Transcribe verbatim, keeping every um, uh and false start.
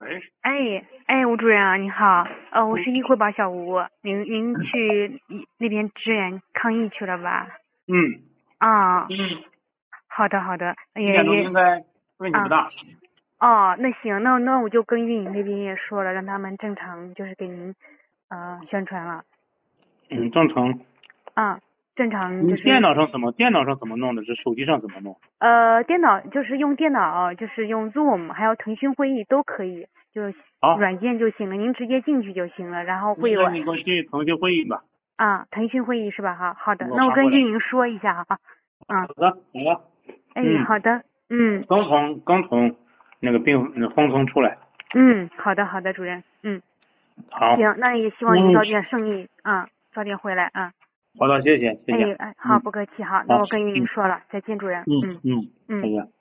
喂， 哎哎，吴主任啊，你好，呃，我是医惠保小吴，您您去医那边支援抗疫去了吧？ 嗯啊， 嗯， 好的好的， 一点钟也也应该问题不啊， 大。 哦，那行，那那我就跟运营那边也说了，让他们正常就是给您呃宣传了， 嗯，正常。 啊，正常你电就是脑上怎么电脑上怎么弄的？是手机上怎么弄？ 呃电脑就是用电脑就是用 Zoom 还有腾讯会议都可以，就好， 软件就行了，您直接进去就行了，然后会有。 那你给我进腾讯会议吧。 啊，腾讯会议是吧？哈，好的， 给我那我发过来。 跟运营说一下啊。嗯， 好的，好了。 哎， 嗯， 好的，嗯刚从刚从那个病那封城出来。 嗯，好的好的，主任，嗯， 好。 行，那也希望您嗯， 早点胜利啊，早点回来啊。 好的，谢谢谢谢。 哎哎，好， 嗯， 不客气，好，那好。 我跟运营嗯说了，再见，主任， 嗯嗯嗯，再嗯。 见。